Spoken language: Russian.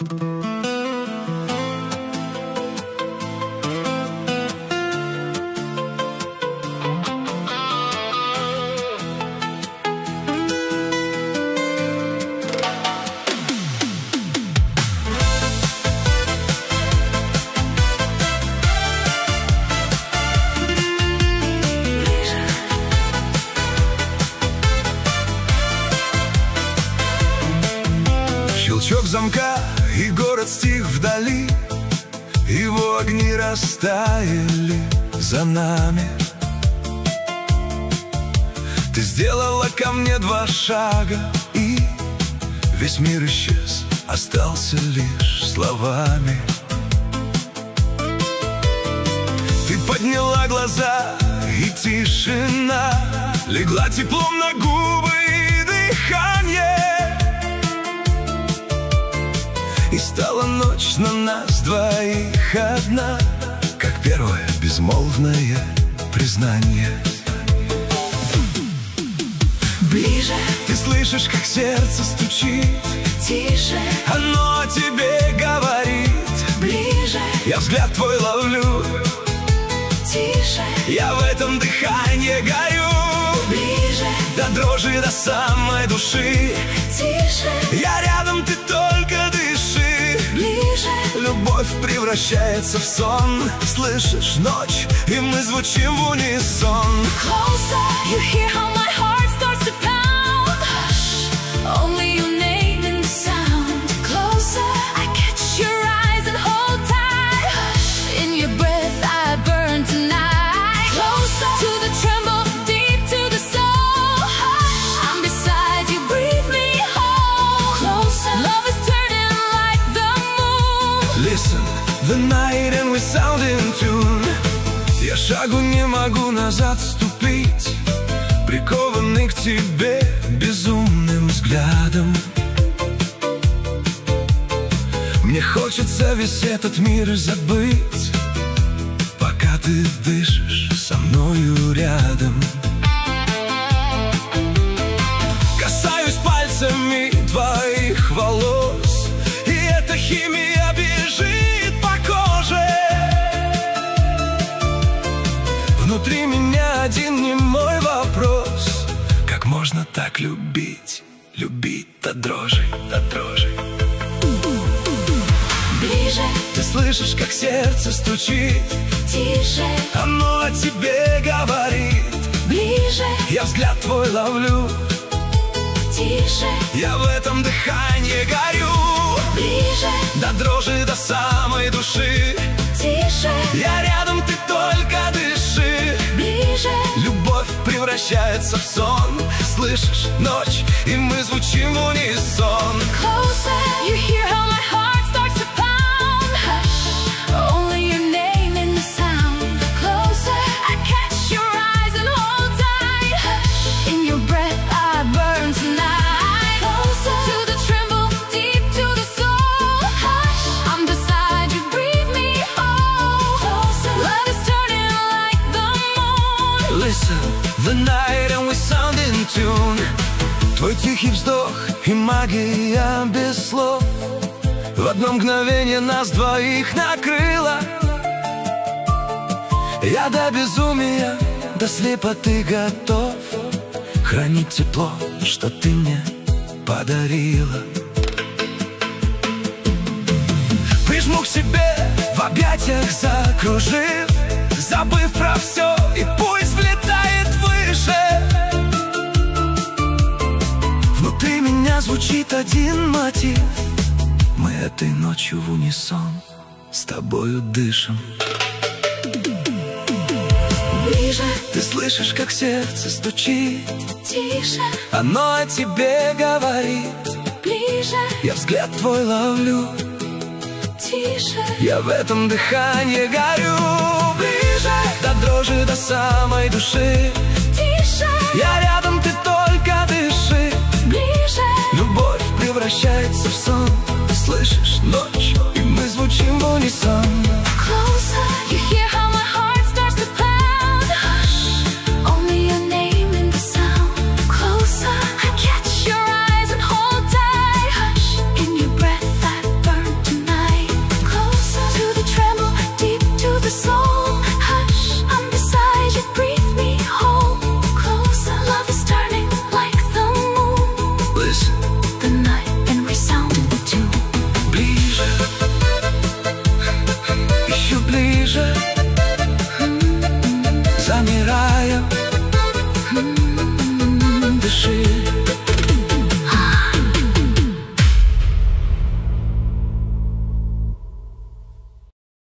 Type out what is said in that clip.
Щелчок замка, и город стих вдали, его огни растаяли за нами. Ты сделала ко мне 2 шага, и весь мир исчез, остался лишь словами. Ты подняла глаза, и тишина легла теплом на губы и дыхание. И стала ночь на нас двоих одна, как первое безмолвное признание. Ближе, ты слышишь, как сердце стучит, тише, оно о тебе говорит. Ближе, я взгляд твой ловлю, тише, я в этом дыхании горю. Ближе, до дрожи, до самой души, тише, я рядом, ты только дыши. Ближе, любовь превращается в сон. Слышишь ночь, и мы звучим в унисон. Closer, you hear how my heart starts to pound. Hush, only your name in the sound. Closer, I catch your eyes and hold tight. Hush, in your breath I burn tonight. Closer, to the tremble, deep to the soul. Hush, I'm beside you, breathe me whole. Closer, love is turning like the moon. Listen, the night and we sound in tune. Я шагу не могу назад ступить, прикованный к тебе безумным взглядом. Мне хочется весь этот мир забыть, пока ты дышишь со мною рядом. Касаюсь пальцами твоих волос, и эта химия бежит по коже. Внутри меня один немой вопрос: как можно так любить, любить до дрожи, до дрожи. Ближе, ты слышишь, как сердце стучит, тише, оно о тебе говорит. Ближе, я взгляд твой ловлю, тише, я в этом дыхании горю. Ближе, до дрожи, до самой души, тише, я рядом, ты только дыши. Ближе, любовь превращается в сон. Слышишь ночь, и мы звучим в унисон. Closer, you hear how my heart starts to pound. Hush, only your name in the sound. Closer, I catch your eyes and hold tight. Hush, in your breath I burn tonight. Closer, to the tremble, deep to the soul. Hush, I'm beside you, breathe me whole. Closer, love is turning like the moon. Listen, the night and we sound in tune. Твой тихий вздох и магия без слов в одно мгновение нас двоих накрыло. Я до безумия, до слепоты готов хранить тепло, что ты мне подарила. Прижму к себе, в объятиях закружив, забыв про все, и пусть влетает выше. Внутри меня звучит один мотив: мы этой ночью в унисон с тобою дышим. Ближе, ты слышишь, как сердце стучит, тише, оно о тебе говорит. Ближе, я взгляд твой ловлю, тише, я в этом дыхании горю. Ближе, до дрожи, до самой души, тише, я рядом, ты только дыши. Ближе, любовь превращается в сон. Слышишь ночь, и мы звучим в унисон. Closer, you hear how my heart starts to pound. Hush, only your name in the sound. Closer, I catch your eyes and hold tight. Hush, in your breath I burn тебе.